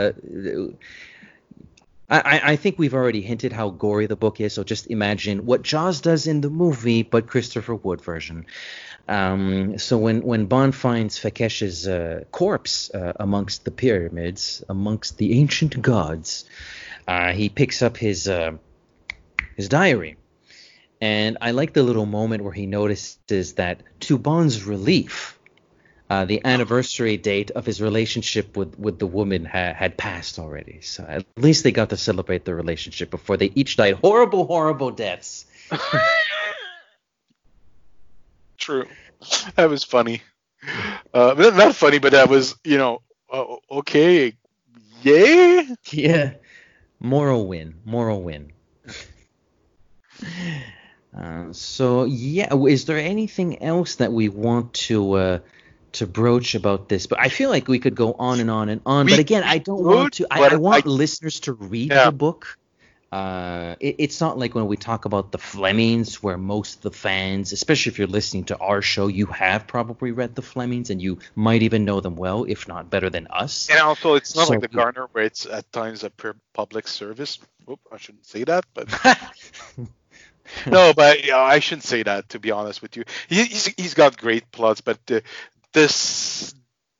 I think we've already hinted how gory the book is, so just imagine what Jaws does in the movie, but Christopher Wood version. So when Bond finds Fakesh's corpse amongst the pyramids, amongst the ancient gods, he picks up his diary. And I like the little moment where he notices that, to Bond's relief, the anniversary date of his relationship with the woman had passed already. So at least they got to celebrate their relationship before they each died horrible, horrible deaths. true. That was funny. But not funny, but that was okay. Yay. Yeah, moral win, moral win. So yeah, is there anything else that we want to broach about this? But I feel like we could go on and on and on. But again, I don't want to. I want listeners to read Yeah. the book. It's not like when we talk about the Flemings, where most of the fans, especially if you're listening to our show, you have probably read the Flemings and you might even know them well, if not better than us. And also, it's not So like the Garner where it's at times a public service. Oop, I shouldn't say that, but no, but I shouldn't say that, to be honest with you. He's got great plots, but this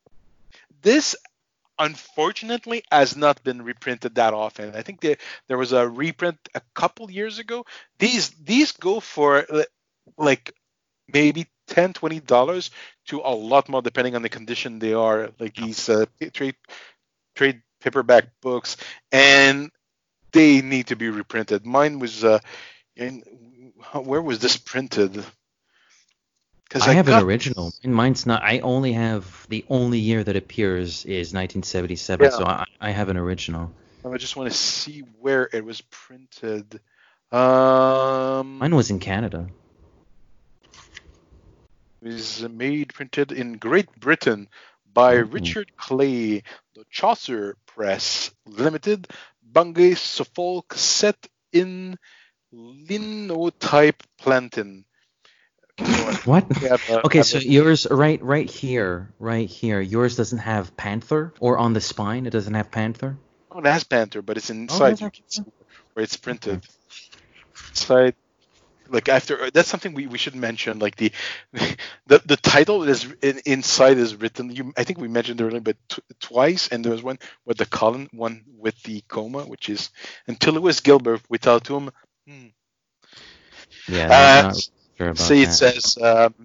unfortunately has not been reprinted that often. I think there was a reprint a couple years ago. These go for like maybe $10-$20 to a lot more depending on the condition they are. Like these trade paperback books, and they need to be reprinted. Mine was where was this printed? Because I have an original. And mine's not. I only have the only year that appears is 1977, so I have an original. I just want to see where it was printed. Mine was in Canada. It was printed in Great Britain by Richard Clay, the Chaucer Press Limited, Bungay, Suffolk, set in linotype plantain. What? Okay, so yours right here. Yours doesn't have panther, or on the spine it doesn't have panther. Oh, it has panther, but it's inside. You can see where it's printed. Inside, like after that's something we should mention. Like the title is inside is written. I think we mentioned earlier, but twice, and there was one with the colon, one with the comma, which is until Lewis Gilbert, without whom. Yeah. Sure about see, it that. says,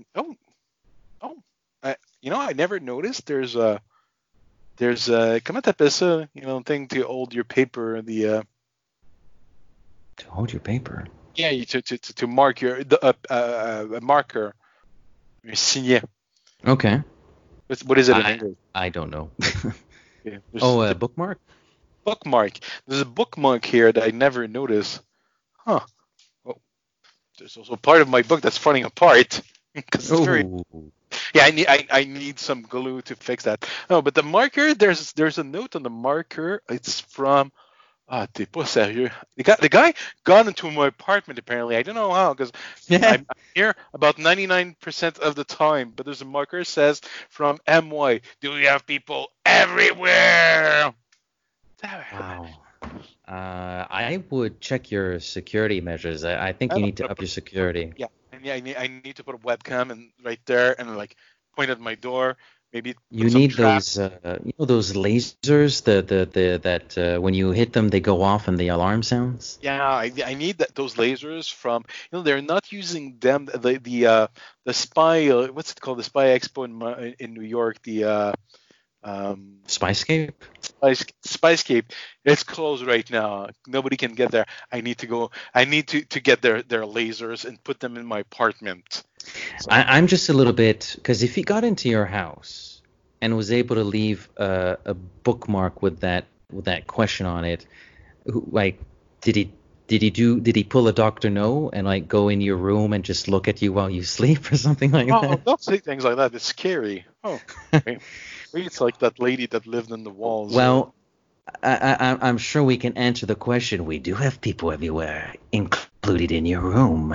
I never noticed. There's comment t'appelles ça, thing to hold your paper. To hold your paper. Yeah, to mark your a marker. Signé. Okay. What is it in English? I don't know. Yeah, a bookmark. Bookmark. There's a bookmark here that I never noticed. Huh. There's also part of my book that's falling apart because it's very. Yeah, I need some glue to fix that. No, but the marker, there's a note on the marker. It's from. T'es pas sérieux. The guy got into my apartment apparently. I don't know how because I'm here about 99% of the time. But there's a marker that says from MY. Do we have people everywhere? Wow. I would check your security measures. I think you need to up your security. Yeah, and I need to put a webcam and right there and like point at my door. Maybe you need those those lasers that when you hit them they go off and the alarm sounds. Yeah, I need those lasers from they're not using them the spy what's it called, the Spy Expo in New York, the Spyscape. Spicescape, it's closed right now. Nobody can get there. I need to go. I need to get their lasers and put them in my apartment. So, I'm just a little bit, because if he got into your house and was able to leave a bookmark with that question on it, like, did he pull a Dr. No and like go in your room and just look at you while you sleep or something like that? don't say things like that. It's scary. Oh, maybe it's like that lady that lived in the walls. Well, I'm sure we can answer the question. We do have people everywhere, included in your room.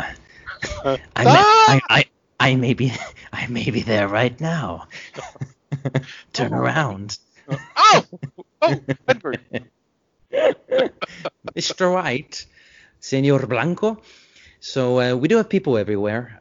I may be there right now. Turn around. Oh, Edward. Mr. White, Senor Blanco. So we do have people everywhere.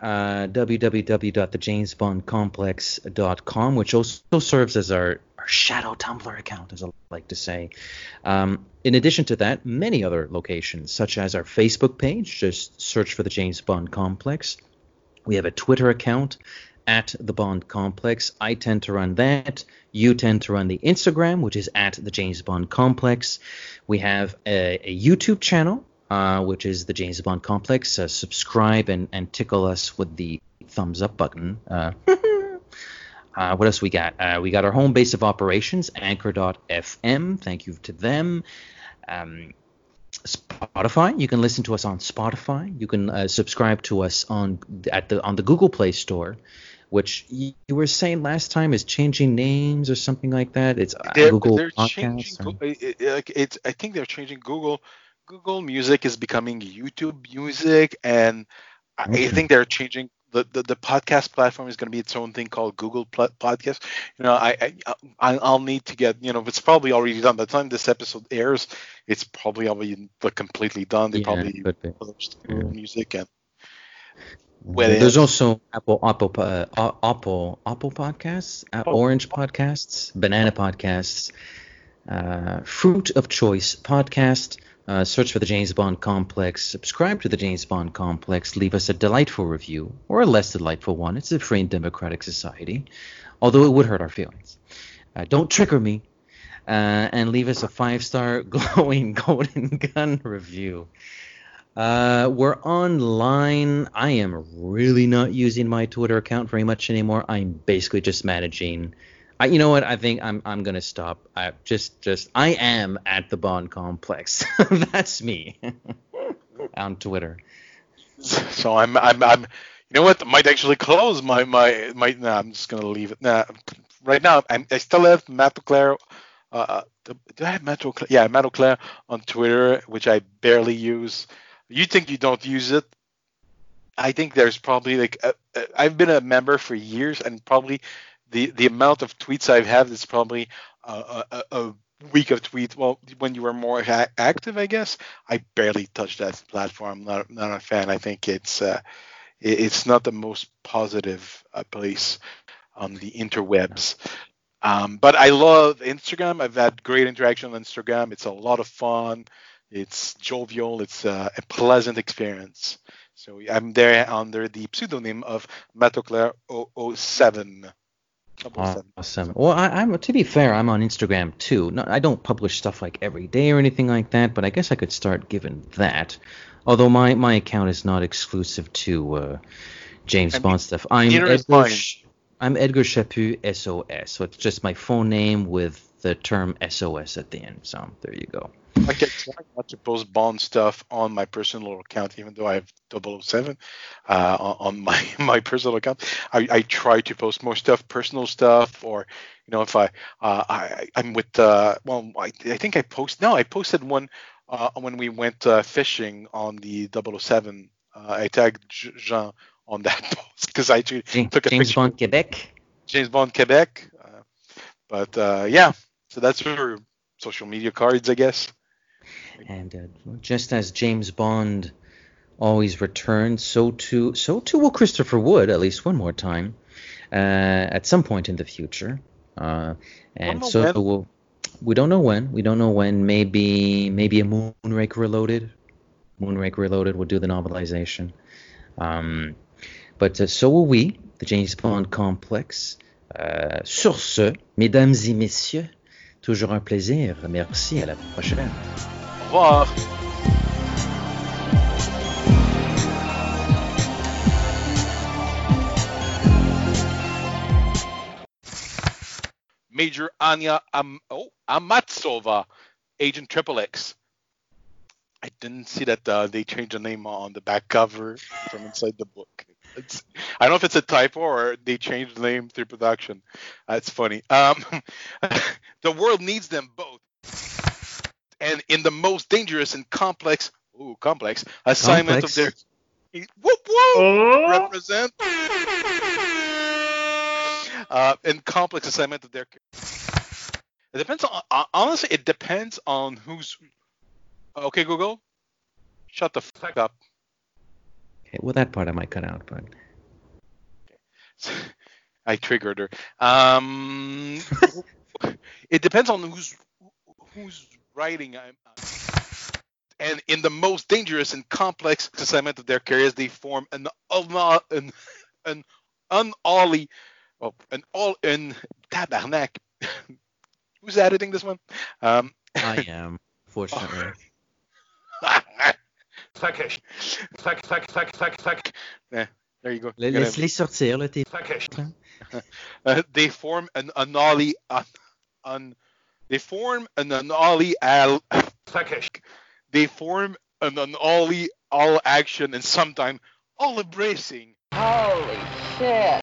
www.thejamesbondcomplex.com, which also serves as our shadow Tumblr account, as I like to say. In addition to that, many other locations, such as our Facebook page. Just search for the James Bond Complex. We have a Twitter account at the Bond Complex. I tend to run that. You tend to run the Instagram, which is at the James Bond Complex. We have a YouTube channel, which is the James Bond Complex. Subscribe and tickle us with the thumbs up button. What else we got? We got our home base of operations, Anchor.fm. Thank you to them. Spotify. You can listen to us on Spotify. You can subscribe to us on the Google Play Store, which you were saying last time is changing names or something like that. It's Google Podcasts. I think they're changing Google. Google Music is becoming YouTube Music, and I think they're changing the podcast platform is going to be its own thing called Google Podcast. I'll need to get, it's probably already done by the time this episode airs. It's probably already completely done. They probably published Google Music and. There's also Apple Podcasts, Orange Podcasts, Banana Podcasts, Fruit of Choice Podcast. Search for the James Bond Complex. Subscribe to the James Bond Complex. Leave us a delightful review or a less delightful one. It's a free and democratic society, although it would hurt our feelings. Don't trigger me. And leave us a 5-star glowing golden gun review. We're online. I am really not using my Twitter account very much anymore. I'm basically just managing. You know what? I think I'm gonna stop. I am at the Bond Complex. That's me on Twitter. So I'm you know what? I might actually close my nah, I'm just gonna leave it. Nah, right now I still have Matt Auclair. Do I have Matt Auclair? Yeah, Matt Auclair on Twitter, which I barely use. You think you don't use it? I think there's probably I've been a member for years, and probably the amount of tweets I've had is probably a week of tweets. Well, when you were more active, I guess. I barely touch that platform. Not a fan. I think it's not the most positive place on the interwebs. But I love Instagram. I've had great interaction on Instagram. It's a lot of fun. It's jovial. It's a pleasant experience. So I'm there under the pseudonym of Matt Auclair 007. Awesome. Well, I'm to be fair, I'm on Instagram too. No, I don't publish stuff like every day or anything like that, but I guess I could start giving that. Although my account is not exclusive to James Bond stuff. I'm Edgar Chaput SOS. So it's just my phone name with the term SOS at the end. So there you go. I try not to post Bond stuff on my personal account, even though I have 007 on my personal account. I try to post more stuff, personal stuff, or if I'm with I think I posted one when we went fishing on the 007. I tagged Jean on that post because I took a picture. James Bond Quebec. James Bond Quebec. Yeah, so that's for social media cards, I guess. And just as James Bond always returns, so too will Christopher Wood, at least one more time, at some point in the future. We don't know when. Maybe a Moonraker Reloaded. Moonraker Reloaded will do the novelization. But so will we, the James Bond Complex. Sur ce, mesdames et messieurs, Toujours un plaisir. Merci, à la prochaine. Au revoir. Major Anya Amatsova, Agent Triple X. I didn't see that they changed the name on the back cover from inside the book. I don't know if it's a typo or they changed the name through production. That's funny. The world needs them both. And in the most dangerous and complex assignment of their represent and complex assignment of their. It depends on honestly. It depends on who's. Okay, Google, shut the fuck up. Okay, well, that part I might cut out, but. Okay. I triggered her. It depends on who's writing. And in the most dangerous and complex assignment of their careers, they form an all-in tabarnak. Who's editing this one? I am, fortunately. Yeah, there you go. Laisse-les sortir, là, tes... They form an unolly They form an unolly all action and sometimes all embracing. Holy shit.